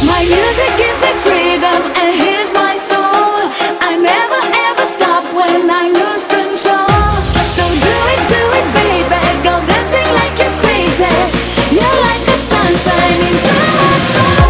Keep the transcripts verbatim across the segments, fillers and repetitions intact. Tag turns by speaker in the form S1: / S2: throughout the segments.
S1: My music gives me freedom and heals my soul. I never ever stop when I lose control. So do it, do it, baby. Go dancing like you're crazy. You're like the sunshine into my soul.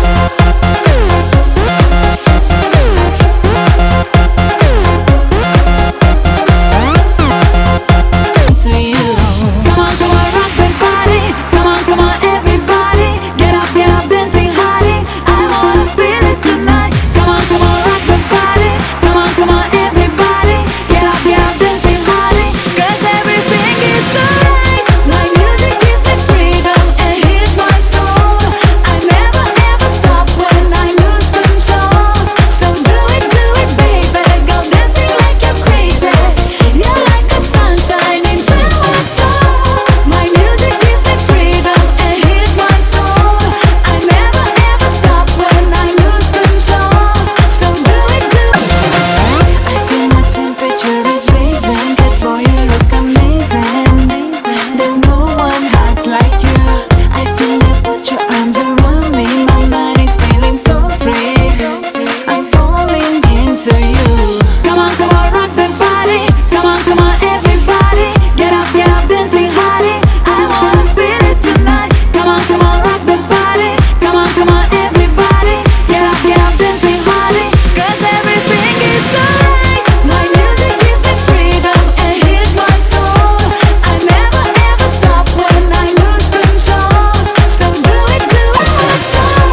S1: To you. Come on, come on, rock the body. Come on, come on, everybody. Get up, get up, dancing hottie. I wanna feel it tonight. Come on, come on, rock the body. Come on, come on, everybody. Get up, get up, dancing hottie. 'Cause everything is alright. My music gives me freedom and heals my soul. I never ever stop when I lose control. So do it, do it, baby. Go dancing like you're crazy. You're like the sunshine into my soul. My music gives me freedom and heals my soul. I never ever stop when I lose control. So do it, do it. I feel my temperature is raising, 'cause boy you look amazing. There's no one hot like you. I feel you put your arms around me. My mind is feeling so free. I'm falling into you. Come on, come on, rock the body. Come on, come on, everybody. Get up, get up, dancing hottie. I wanna feel it tonight. Come on, come on, rock the body. Come on, come on, everybody. Get up, get up, dancing hottie. 'Cause everything is alright. My music gives me freedom and heals my soul. I never ever stop when I lose control. So do it, do it, my soul.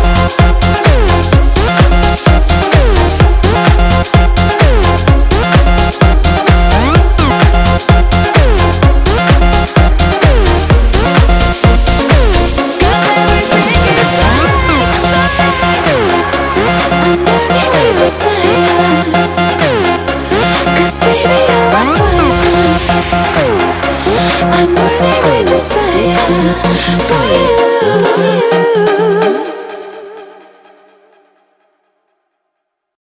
S1: Cause baby you're on fire. I'm burning with desire for you.